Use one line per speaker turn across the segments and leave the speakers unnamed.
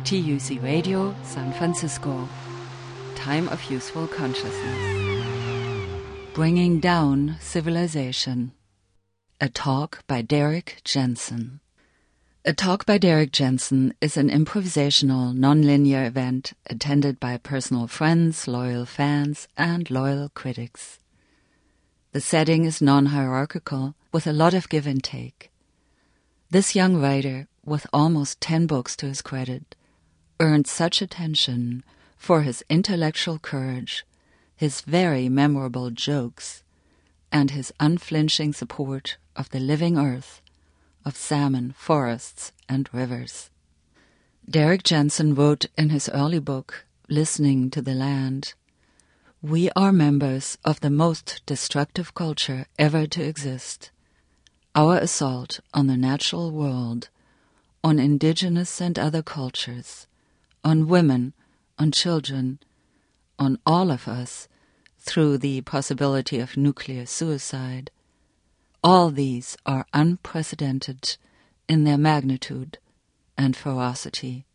TUC Radio, San Francisco. Time of Useful Consciousness. Bringing Down Civilization. A talk by Derrick Jensen. A talk by Derrick Jensen is an improvisational, non-linear event attended by personal friends, loyal fans, and loyal critics. The setting is non-hierarchical, with a lot of give and take. This young writer, with almost 10 books to his credit, earned such attention for his intellectual courage, his very memorable jokes, and his unflinching support of the living earth, of salmon, forests, and rivers. Derrick Jensen wrote in his early book, Listening to the Land, "We are members of the most destructive culture ever to exist. Our assault on the natural world, on indigenous and other cultures, on women, on children, on all of us, through the possibility of nuclear suicide. All these are unprecedented in their magnitude and ferocity."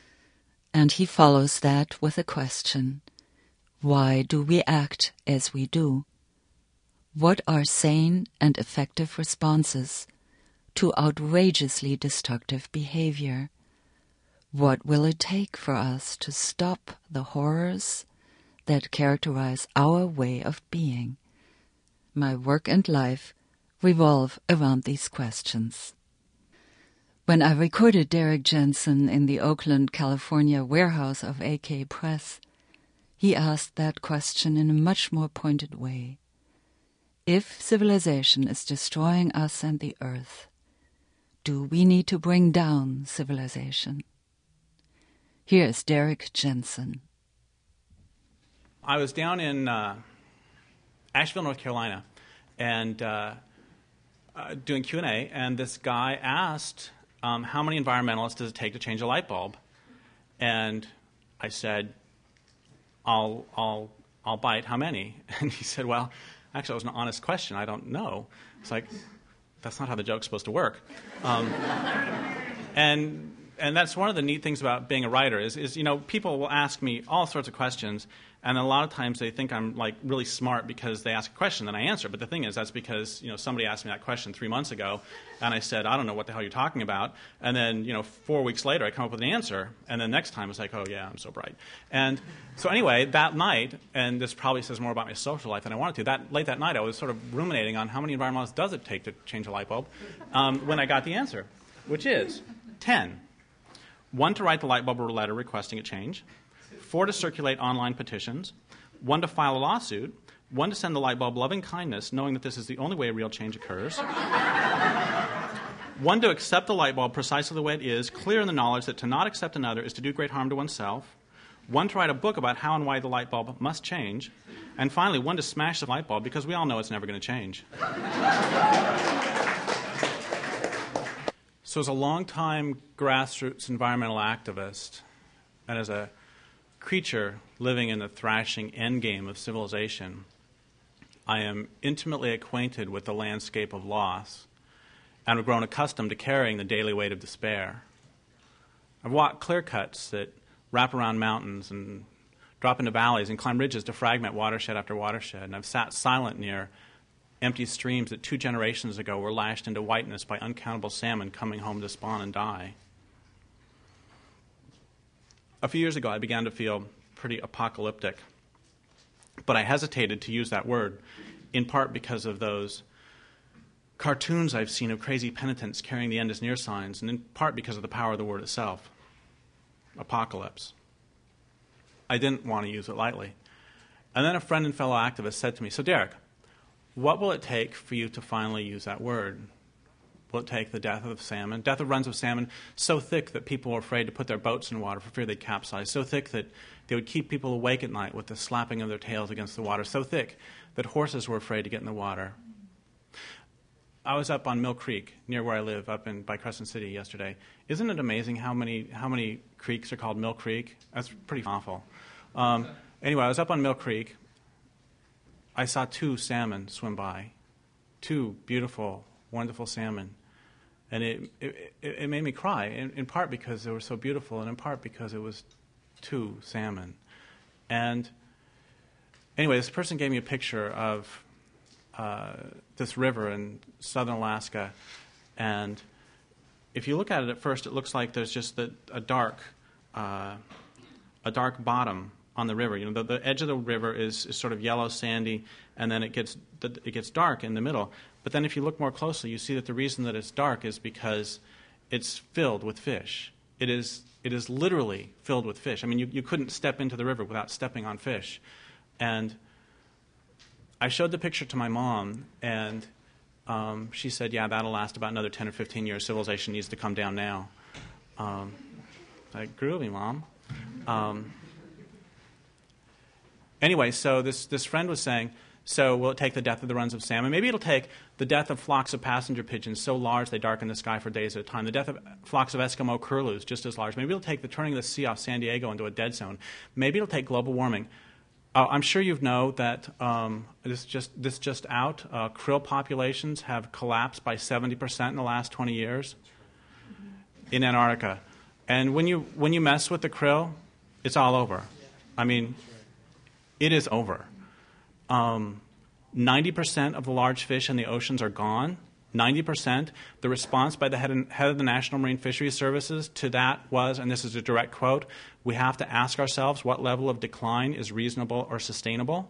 And he follows that with a question: why do we act as we do? What are sane and effective responses to outrageously destructive behavior? What will it take for us to stop the horrors that characterize our way of being? My work and life revolve around these questions. When I recorded Derrick Jensen in the Oakland, California warehouse of AK Press, he asked that question in a much more pointed way. If civilization is destroying us and the earth, do we need to bring down civilization? Here is Derrick Jensen.
I was down in Asheville, North Carolina, and doing Q&A, and this guy asked, how many environmentalists does it take to change a light bulb? And I said, I'll bite. How many? And he said, well, actually, it was an honest question. I don't know. It's like, that's not how the joke's supposed to work. And that's one of the neat things about being a writer is people will ask me all sorts of questions, and a lot of times they think I'm like really smart because they ask a question and I answer. But the thing is, that's because somebody asked me that question 3 months ago, and I said, I don't know what the hell you're talking about. And then 4 weeks later, I come up with an answer, and then next time it's like, oh yeah, I'm so bright. And so anyway, that night, and this probably says more about my social life than I wanted to. Late that night, I was sort of ruminating on how many environmentalists does it take to change a light bulb, when I got the answer, which is 10. 1 to write the light bulb letter requesting a change, 4 to circulate online petitions, 1 to file a lawsuit, 1 to send the light bulb loving kindness, knowing that this is the only way real change occurs, 1 to accept the light bulb precisely the way it is, clear in the knowledge that to not accept another is to do great harm to oneself, 1 to write a book about how and why the light bulb must change, and finally 1 to smash the light bulb because we all know it's never going to change. So as a long-time grassroots environmental activist, and as a creature living in the thrashing endgame of civilization, I am intimately acquainted with the landscape of loss and have grown accustomed to carrying the daily weight of despair. I've walked clear cuts that wrap around mountains and drop into valleys and climb ridges to fragment watershed after watershed, and I've sat silent near empty streams that 2 generations ago were lashed into whiteness by uncountable salmon coming home to spawn and die. A few years ago, I began to feel pretty apocalyptic, but I hesitated to use that word, in part because of those cartoons I've seen of crazy penitents carrying the end is near signs, and in part because of the power of the word itself, apocalypse. I didn't want to use it lightly. And then a friend and fellow activist said to me, so Derrick, what will it take for you to finally use that word? Will it take the death of runs of salmon so thick that people were afraid to put their boats in water for fear they'd capsize, so thick that they would keep people awake at night with the slapping of their tails against the water, so thick that horses were afraid to get in the water? I was up on Mill Creek, near where I live, by Crescent City yesterday. Isn't it amazing how many creeks are called Mill Creek? That's pretty awful. Anyway, I was up on Mill Creek. I saw 2 salmon swim by, 2 beautiful, wonderful salmon. And it made me cry, in part because they were so beautiful, and in part because it was two salmon. And anyway, this person gave me a picture of this river in southern Alaska, and if you look at it at first, it looks like there's just a dark bottom on the river. You know, the edge of the river is sort of yellow, sandy, and then it gets dark in the middle. But then if you look more closely, you see that the reason that it's dark is because it's filled with fish. It is literally filled with fish. I mean, you couldn't step into the river without stepping on fish. And I showed the picture to my mom, and she said, yeah, that'll last about another 10 or 15 years. Civilization needs to come down now. Like, groovy, Mom. Anyway, so this friend was saying, so will it take the death of the runs of salmon? Maybe it'll take the death of flocks of passenger pigeons so large they darken the sky for days at a time. The death of flocks of Eskimo curlews just as large. Maybe it'll take the turning of the sea off San Diego into a dead zone. Maybe it'll take global warming. I'm sure you know that this just out. Krill populations have collapsed by 70% in the last 20 years in Antarctica. And when you mess with the krill, it's all over. I mean, it is over. 90% of the large fish in the oceans are gone. 90%. The response by the head of the National Marine Fisheries Services to that was, and this is a direct quote, we have to ask ourselves what level of decline is reasonable or sustainable.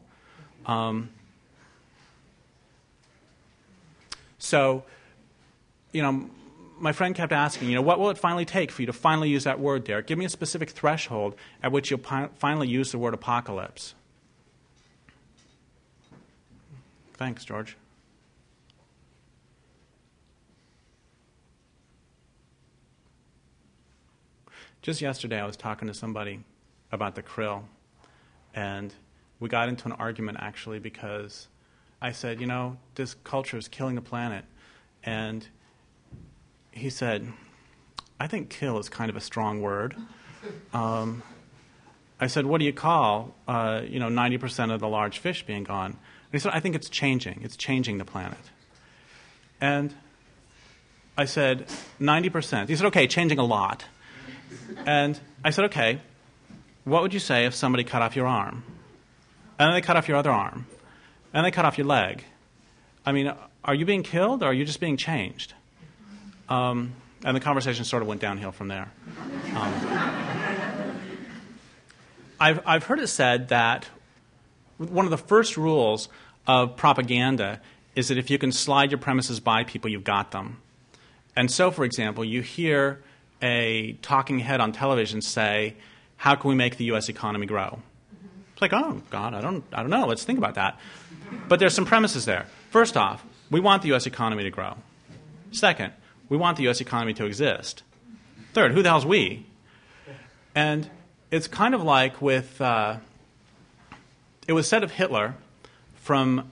So, my friend kept asking, what will it finally take for you to finally use that word, Derek? Give me a specific threshold at which you'll finally use the word apocalypse. Thanks, George. Just yesterday, I was talking to somebody about the krill, and we got into an argument, actually, because I said, this culture is killing the planet. And he said, I think kill is kind of a strong word. I said, what do you call, 90% of the large fish being gone? And he said, I think it's changing. It's changing the planet. And I said, 90%. He said, okay, changing a lot. And I said, okay, what would you say if somebody cut off your arm? And then they cut off your other arm. And they cut off your leg. I mean, are you being killed or are you just being changed? And the conversation sort of went downhill from there. I've heard it said that one of the first rules of propaganda is that if you can slide your premises by people, you've got them. And so, for example, you hear a talking head on television say, how can we make the U.S. economy grow? It's like, oh, God, I don't know. Let's think about that. But there's some premises there. First off, we want the U.S. economy to grow. Second, we want the U.S. economy to exist. Third, who the hell's we? And it's kind of like with, it was said of Hitler, from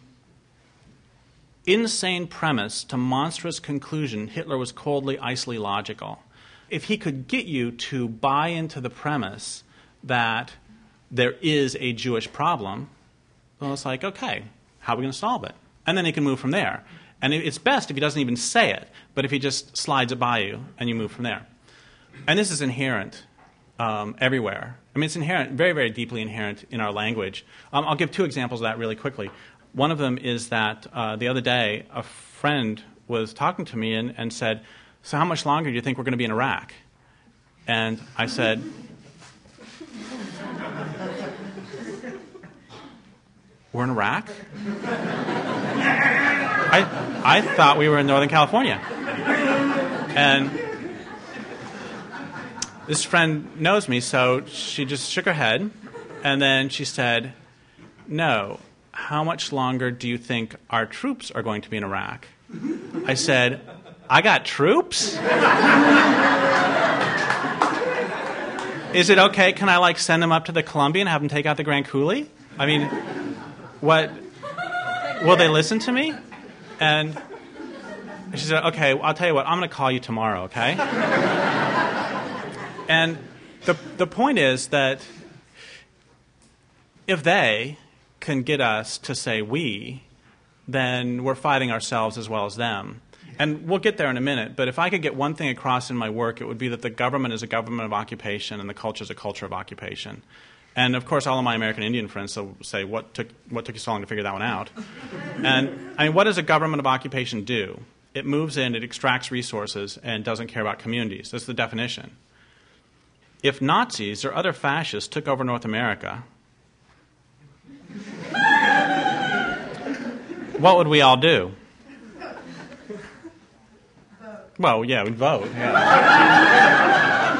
insane premise to monstrous conclusion, Hitler was coldly, icily logical. If he could get you to buy into the premise that there is a Jewish problem, well, it's like, okay, how are we going to solve it? And then he can move from there. And it's best if he doesn't even say it, but if he just slides it by you and you move from there. And this is inherent everywhere. I mean, it's inherent, very, very deeply inherent in our language. I'll give two examples of that really quickly. One of them is that the other day, a friend was talking to me and said, so how much longer do you think we're going to be in Iraq? And I said, we're in Iraq? I thought we were in Northern California. And this friend knows me, so she just shook her head, and then she said, no, how much longer do you think our troops are going to be in Iraq? I said, I got troops? Is it okay? Can I, send them up to the Columbia and have them take out the Grand Coulee? I mean, what? Will they listen to me? And she said, okay, I'll tell you what, I'm going to call you tomorrow, okay? And the point is that if they can get us to say we, then we're fighting ourselves as well as them. And we'll get there in a minute, but if I could get one thing across in my work, it would be that the government is a government of occupation and the culture is a culture of occupation. And, of course, all of my American Indian friends will say, what took you so long to figure that one out? And, I mean, what does a government of occupation do? It moves in, it extracts resources, and doesn't care about communities. That's the definition. If Nazis or other fascists took over North America, what would we all do? Well, yeah, we'd vote. Yeah.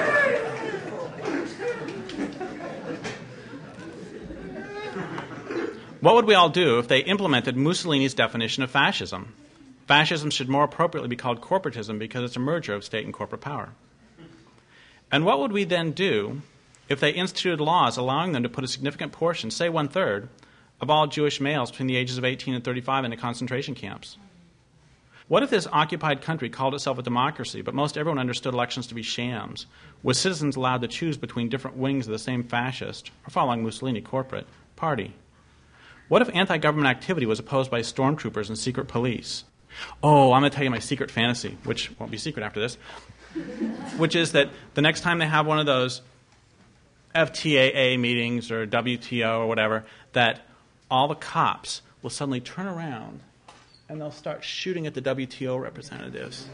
What would we all do if they implemented Mussolini's definition of fascism? Fascism should more appropriately be called corporatism because it's a merger of state and corporate power. And what would we then do if they instituted laws allowing them to put a significant portion, say 1/3, of all Jewish males between the ages of 18 and 35 into concentration camps? What if this occupied country called itself a democracy, but most everyone understood elections to be shams, with citizens allowed to choose between different wings of the same fascist, or following Mussolini, corporate party? What if anti-government activity was opposed by stormtroopers and secret police? Oh, I'm going to tell you my secret fantasy, which won't be secret after this, which is that the next time they have one of those FTAA meetings or WTO or whatever, that all the cops will suddenly turn around and they'll start shooting at the WTO representatives.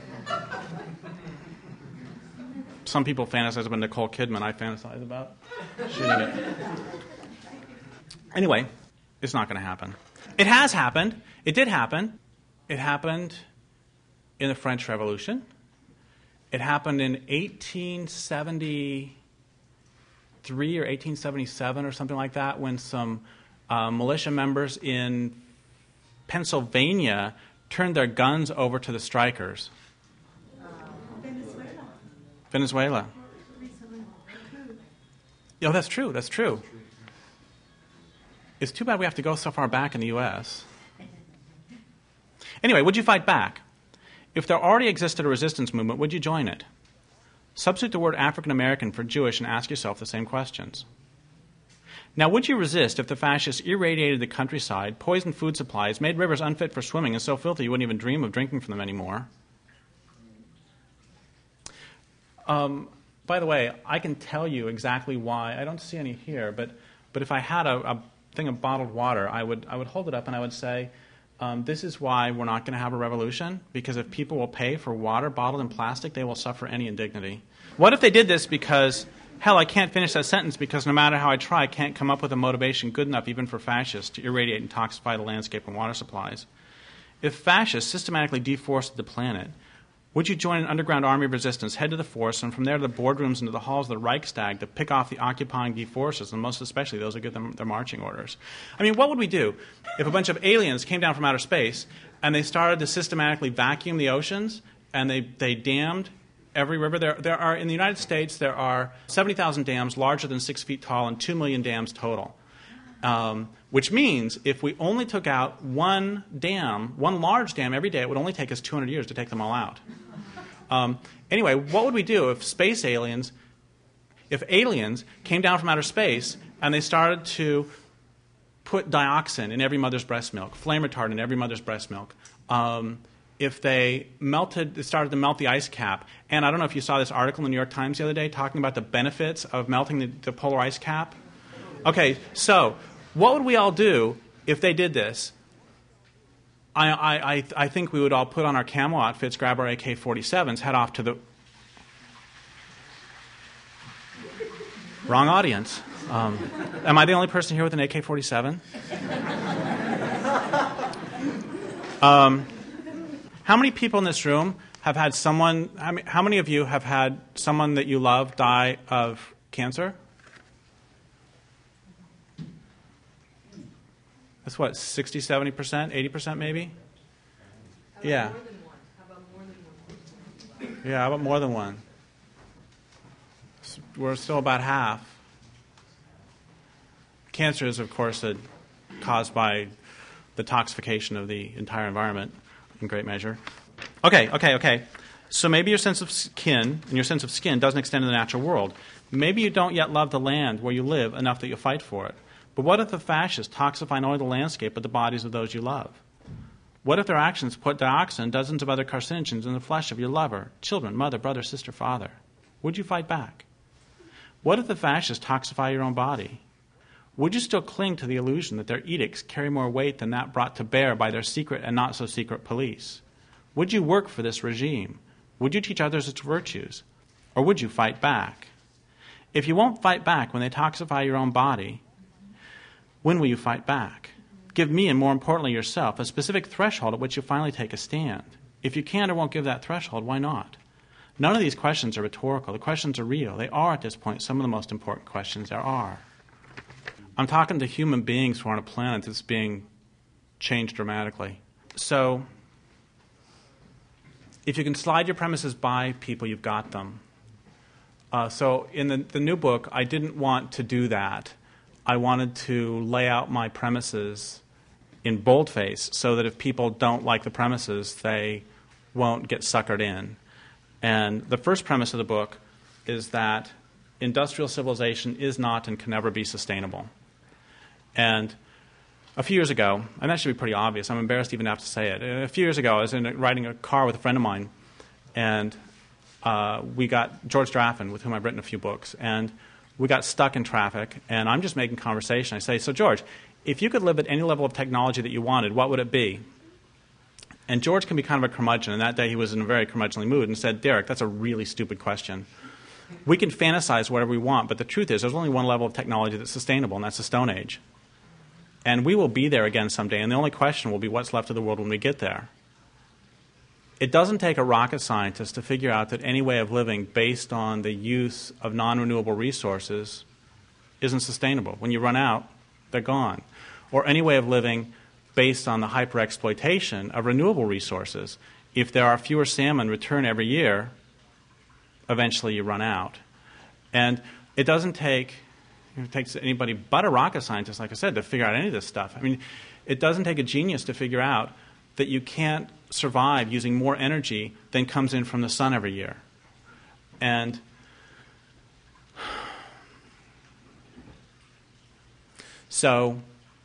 Some people fantasize about Nicole Kidman. I fantasize about shooting it. Anyway, it's not going to happen. It has happened. It did happen. It happened in the French Revolution. It happened in 1873 or 1877 or something like that when some militia members in Pennsylvania turned their guns over to the strikers. Venezuela. Oh, that's true. That's true. It's too bad we have to go so far back in the U.S. Anyway, would you fight back? If there already existed a resistance movement, would you join it? Substitute the word African American for Jewish and ask yourself the same questions. Now, would you resist if the fascists irradiated the countryside, poisoned food supplies, made rivers unfit for swimming and so filthy you wouldn't even dream of drinking from them anymore? By the way, I can tell you exactly why. I don't see any here, but if I had a thing of bottled water, I would hold it up and I would say, this is why we're not going to have a revolution, because if people will pay for water bottled in plastic, they will suffer any indignity. What if they did this because, hell, I can't finish that sentence because no matter how I try, I can't come up with a motivation good enough even for fascists to irradiate and toxify the landscape and water supplies? If fascists systematically deforested the planet, would you join an underground army of resistance, head to the forest, and from there to the boardrooms and to the halls of the Reichstag to pick off the occupying deforesters, and most especially those who give them their marching orders? I mean, what would we do if a bunch of aliens came down from outer space and they started to systematically vacuum the oceans and they dammed every river? There are, in the United States, there are 70,000 dams larger than 6 feet tall and 2 million dams total. Which means if we only took out one large dam every day, it would only take us 200 years to take them all out. Anyway, what would we do if aliens came down from outer space and they started to put dioxin in every mother's breast milk, flame retardant in every mother's breast milk? If they started to melt the ice cap, and I don't know if you saw this article in the New York Times the other day talking about the benefits of melting the polar ice cap. Okay, so what would we all do if they did this? I think we would all put on our camo outfits, grab our AK-47s, head off to the... Wrong audience. Am I the only person here with an AK-47? How many people in this room have had someone... How many of you have had someone that you love die of cancer? That's what, 60, 70%, 80% maybe? Yeah. Yeah, how about more than one? We're still about half. Cancer is, of course, caused by the toxification of the entire environment in great measure. Okay. So maybe your sense of skin doesn't extend to the natural world. Maybe you don't yet love the land where you live enough that you'll fight for it. But what if the fascists toxify not only the landscape but the bodies of those you love? What if their actions put dioxin and dozens of other carcinogens in the flesh of your lover, children, mother, brother, sister, father? Would you fight back? What if the fascists toxify your own body? Would you still cling to the illusion that their edicts carry more weight than that brought to bear by their secret and not-so-secret police? Would you work for this regime? Would you teach others its virtues? Or would you fight back? If you won't fight back when they toxify your own body, when will you fight back? Give me, and more importantly yourself, a specific threshold at which you finally take a stand. If you can't or won't give that threshold, why not? None of these questions are rhetorical. The questions are real. They are, at this point, some of the most important questions there are. I'm talking to human beings who are on a planet that's being changed dramatically. So, if you can slide your premises by people, you've got them. So in the new book, I didn't want to do that. I wanted to lay out my premises in boldface so that if people don't like the premises, they won't get suckered in. And the first premise of the book is that industrial civilization is not and can never be sustainable. And a few years ago, and that should be pretty obvious, I'm embarrassed even to have to say it. A few years ago, I was riding a car with a friend of mine, and we got George Draffin, with whom I've written a few books, and we got stuck in traffic, and I'm just making conversation. I say, so George, if you could live at any level of technology that you wanted, what would it be? And George can be kind of a curmudgeon, and that day he was in a very curmudgeonly mood and said, Derek, that's a really stupid question. We can fantasize whatever we want, but the truth is there's only one level of technology that's sustainable, and that's the Stone Age. And we will be there again someday, and the only question will be what's left of the world when we get there. It doesn't take a rocket scientist to figure out that any way of living based on the use of non-renewable resources isn't sustainable. When you run out, they're gone. Or any way of living based on the hyper-exploitation of renewable resources. If there are fewer salmon return every year, eventually you run out. And it doesn't take... It takes anybody but a rocket scientist, like I said, to figure out any of this stuff. I mean, it doesn't take a genius to figure out that you can't survive using more energy than comes in from the sun every year. And so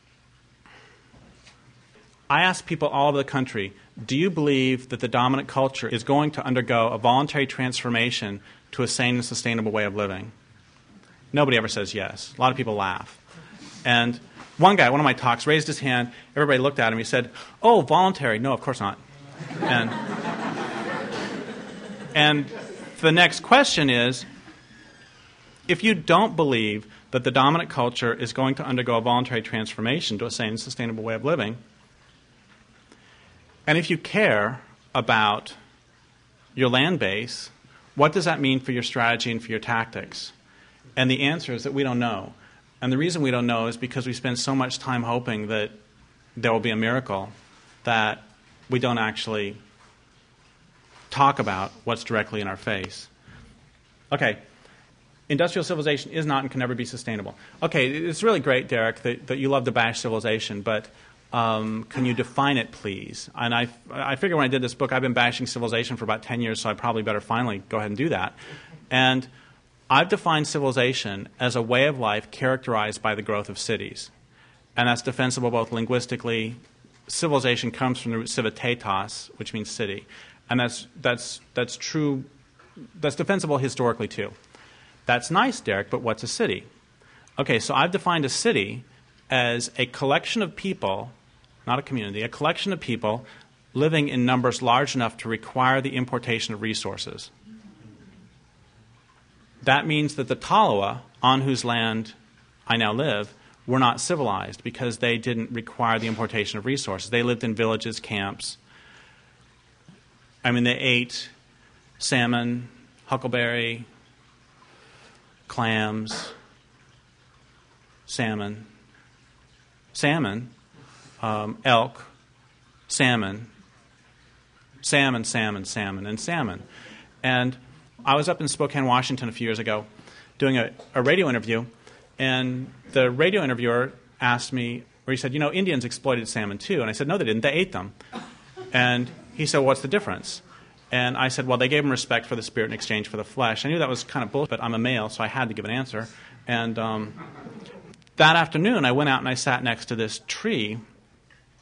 I ask people all over the country, do you believe that the dominant culture is going to undergo a voluntary transformation to a sane and sustainable way of living? Nobody ever says yes. A lot of people laugh. And one guy, one of my talks, raised his hand. Everybody looked at him. He said, oh, voluntary. No, of course not. And the next question is, if you don't believe that the dominant culture is going to undergo a voluntary transformation to a sane and sustainable way of living, and if you care about your land base, what does that mean for your strategy and for your tactics? And the answer is that we don't know. And the reason we don't know is because we spend so much time hoping that there will be a miracle that we don't actually talk about what's directly in our face. Okay, industrial civilization is not and can never be sustainable. Okay, it's really great, Derek, that you love to bash civilization, but can you define it, please? And I figure when I did this book, I've been bashing civilization for about 10 years, so I probably better finally go ahead and do that. And I've defined civilization as a way of life characterized by the growth of cities. And that's defensible both linguistically. Civilization comes from the root civitatis, which means city. And that's true. That's defensible historically, too. That's nice, Derek, but what's a city? Okay, so I've defined a city as a collection of people, not a community, a collection of people living in numbers large enough to require the importation of resources. That means that the Tolowa, on whose land I now live, were not civilized because they didn't require the importation of resources. They lived in villages, camps. I mean, they ate salmon, huckleberry, clams, salmon, elk, salmon, and salmon. And I was up in Spokane, Washington a few years ago doing a radio interview, and the radio interviewer asked me, or he said, you know, Indians exploited salmon too. And I said, no, they didn't. They ate them. And he said, what's the difference? And I said, well, they gave them respect for the spirit in exchange for the flesh. I knew that was kind of bullshit, but I'm a male, so I had to give an answer. And that afternoon, I went out and I sat next to this tree,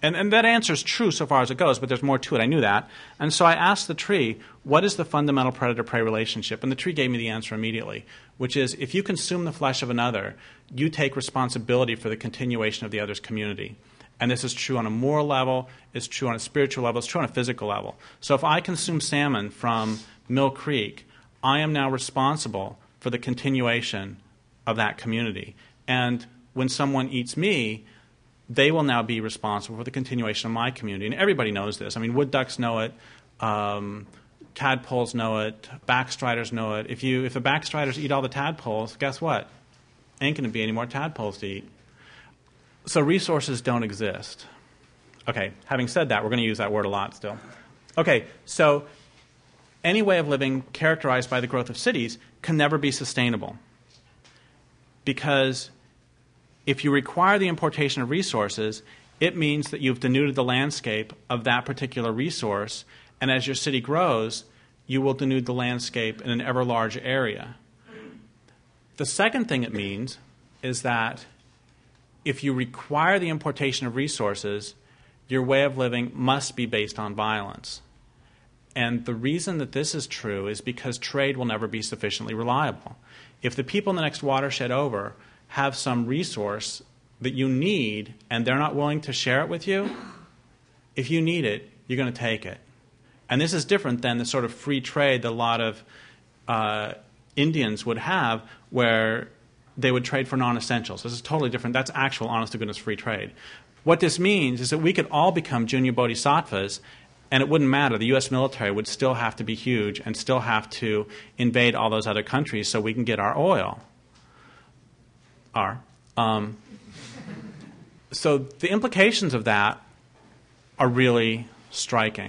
And that answer is true so far as it goes, but there's more to it. I knew that. And so I asked the tree, what is the fundamental predator-prey relationship? And the tree gave me the answer immediately, which is if you consume the flesh of another, you take responsibility for the continuation of the other's community. And this is true on a moral level, it's true on a spiritual level, it's true on a physical level. So if I consume salmon from Mill Creek, I am now responsible for the continuation of that community. And when someone eats me, they will now be responsible for the continuation of my community. And everybody knows this. I mean, wood ducks know it. Tadpoles know it. Backstriders know it. If the backstriders eat all the tadpoles, guess what? Ain't going to be any more tadpoles to eat. So resources don't exist. Okay, having said that, we're going to use that word a lot still. Okay, so any way of living characterized by the growth of cities can never be sustainable. Because if you require the importation of resources, it means that you've denuded the landscape of that particular resource, and as your city grows, you will denude the landscape in an ever larger area. The second thing it means is that if you require the importation of resources, your way of living must be based on violence. And the reason that this is true is because trade will never be sufficiently reliable. If the people in the next watershed over have some resource that you need and they're not willing to share it with you, if you need it, you're going to take it. And this is different than the sort of free trade that a lot of Indians would have where they would trade for non-essentials. This is totally different. That's actual honest-to-goodness free trade. What this means is that we could all become junior bodhisattvas, and it wouldn't matter. The U.S. military would still have to be huge and still have to invade all those other countries so we can get our oil. So the implications of that are really striking.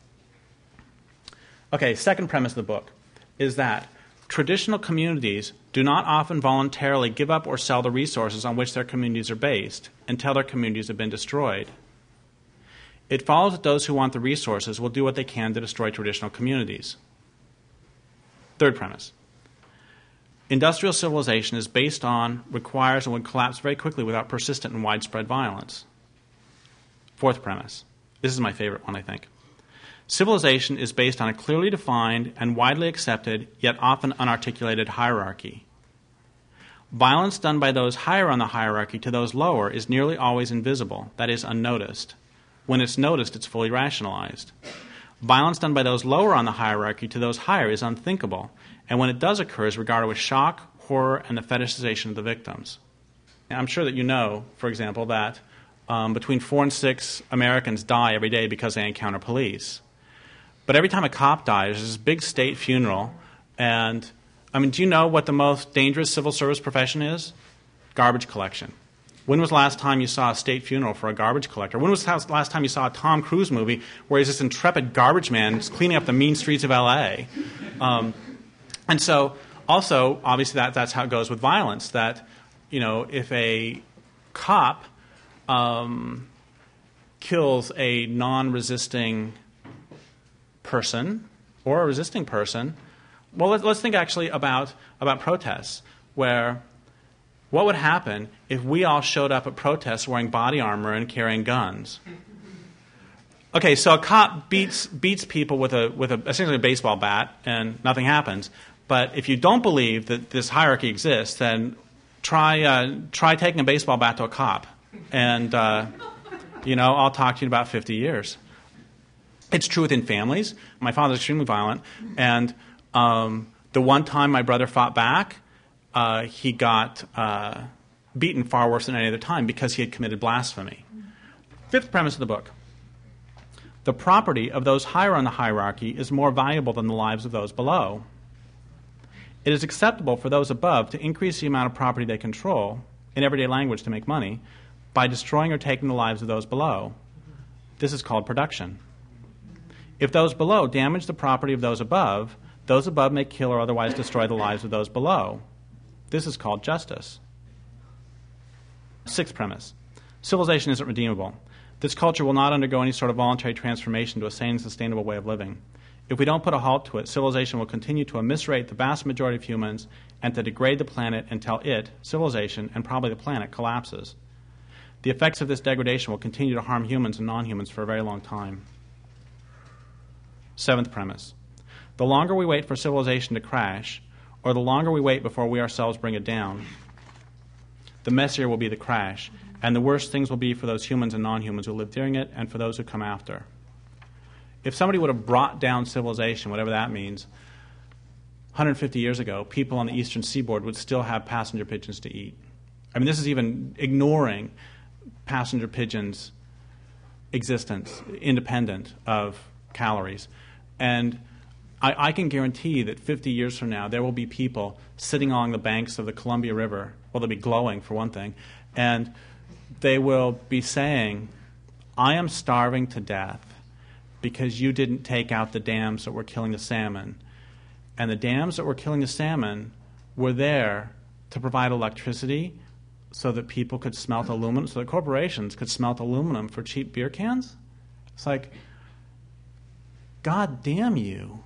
Okay, second premise of the book is that traditional communities do not often voluntarily give up or sell the resources on which their communities are based until their communities have been destroyed. It follows that those who want the resources will do what they can to destroy traditional communities. Third premise. Industrial civilization is based on, requires, and would collapse very quickly without persistent and widespread violence. Fourth premise. This is my favorite one, I think. Civilization is based on a clearly defined and widely accepted, yet often unarticulated hierarchy. Violence done by those higher on the hierarchy to those lower is nearly always invisible, that is, unnoticed. When it's noticed, it's fully rationalized. Violence done by those lower on the hierarchy to those higher is unthinkable, and when it does occur is regarded with shock, horror, and the fetishization of the victims. And I'm sure that you know, for example, that between 4 and 6 Americans die every day because they encounter police. But every time a cop dies, there's this big state funeral, and, I mean, do you know what the most dangerous civil service profession is? Garbage collection. When was the last time you saw a state funeral for a garbage collector? When was the last time you saw a Tom Cruise movie where he's this intrepid garbage man cleaning up the mean streets of L.A.? And so, also, obviously, that's how it goes with violence, that, you know, if a cop kills a non-resisting person or a resisting person, well, let's think actually about protests, where what would happen if we all showed up at protests wearing body armor and carrying guns? Okay, so a cop beats people with essentially a baseball bat and nothing happens. But if you don't believe that this hierarchy exists, then try taking a baseball bat to a cop, and I'll talk to you in about 50 years. It's true within families. My father's extremely violent, and the one time my brother fought back, he got beaten far worse than any other time because he had committed blasphemy. Fifth premise of the book. The property of those higher on the hierarchy is more valuable than the lives of those below. It is acceptable for those above to increase the amount of property they control, in everyday language to make money, by destroying or taking the lives of those below. This is called production. If those below damage the property of those above may kill or otherwise destroy the lives of those below. This is called justice. Sixth premise. Civilization isn't redeemable. This culture will not undergo any sort of voluntary transformation to a sane, sustainable way of living. If we don't put a halt to it, civilization will continue to immiserate the vast majority of humans and to degrade the planet until it, civilization, and probably the planet, collapses. The effects of this degradation will continue to harm humans and non-humans for a very long time. Seventh premise. The longer we wait for civilization to crash, or the longer we wait before we ourselves bring it down, the messier will be the crash, and the worse things will be for those humans and non-humans who live during it and for those who come after. If somebody would have brought down civilization, whatever that means, 150 years ago, people on the eastern seaboard would still have passenger pigeons to eat. I mean, this is even ignoring passenger pigeons' existence, independent of calories. And I can guarantee that 50 years from now, there will be people sitting along the banks of the Columbia River. Well, they'll be glowing, for one thing. And they will be saying, I am starving to death because you didn't take out the dams that were killing the salmon. And the dams that were killing the salmon were there to provide electricity so that people could smelt aluminum, so that corporations could smelt aluminum for cheap beer cans? It's like, God damn you.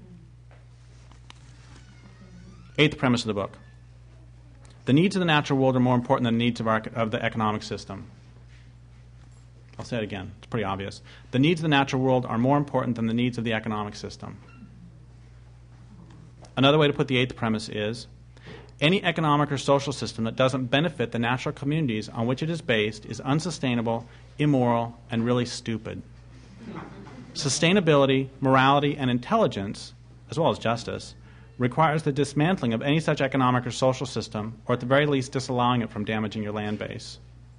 Eighth premise of the book. The needs of the natural world are more important than the needs of the economic system. I'll say it again. It's pretty obvious. The needs of the natural world are more important than the needs of the economic system. Another way to put the eighth premise is, any economic or social system that doesn't benefit the natural communities on which it is based is unsustainable, immoral, and really stupid. Sustainability, morality, and intelligence, as well as justice, requires the dismantling of any such economic or social system, or at the very least disallowing it from damaging your land base.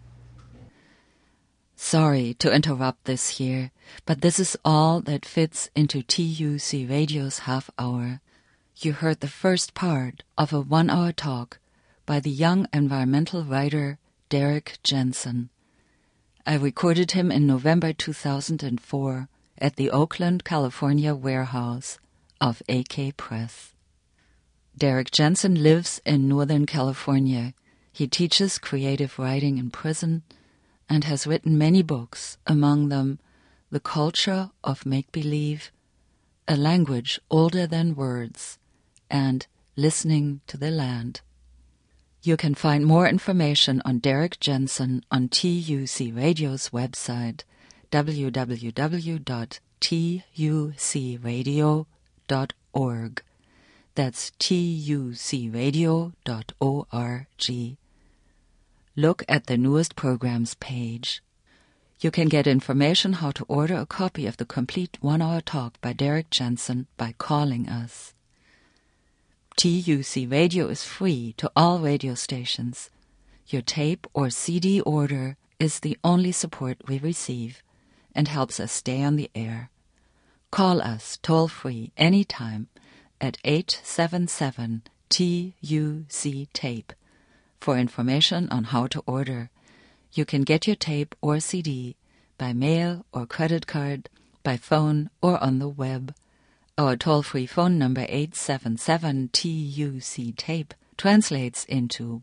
Sorry to interrupt this here, but this is all that fits into TUC Radio's half hour. You heard the first part of a 1-hour talk by the young environmental writer Derrick Jensen. I recorded him in November 2004 at the Oakland, California warehouse of AK Press. Derrick Jensen lives in Northern California. He teaches creative writing in prison and has written many books, among them The Culture of Make-Believe, A Language Older Than Words, and Listening to the Land. You can find more information on Derrick Jensen on TUC Radio's website, www.tucradio.org. That's tucradio.org. Look at the newest programs page. You can get information how to order a copy of the complete 1-hour talk by Derrick Jensen by calling us. TUC Radio is free to all radio stations. Your tape or CD order is the only support we receive and helps us stay on the air. Call us toll-free anytime at 877-TUC-TAPE for information on how to order. You can get your tape or CD by mail or credit card, by phone or on the web. Our toll-free phone number 877-TUC-TAPE translates into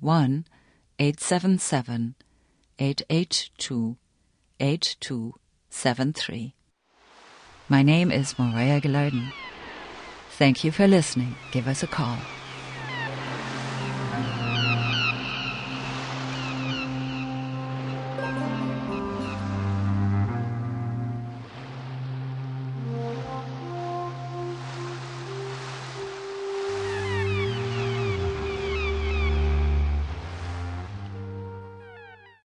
1-877-882-8273. My name is Morea Gilardin. Thank you for listening. Give us a call.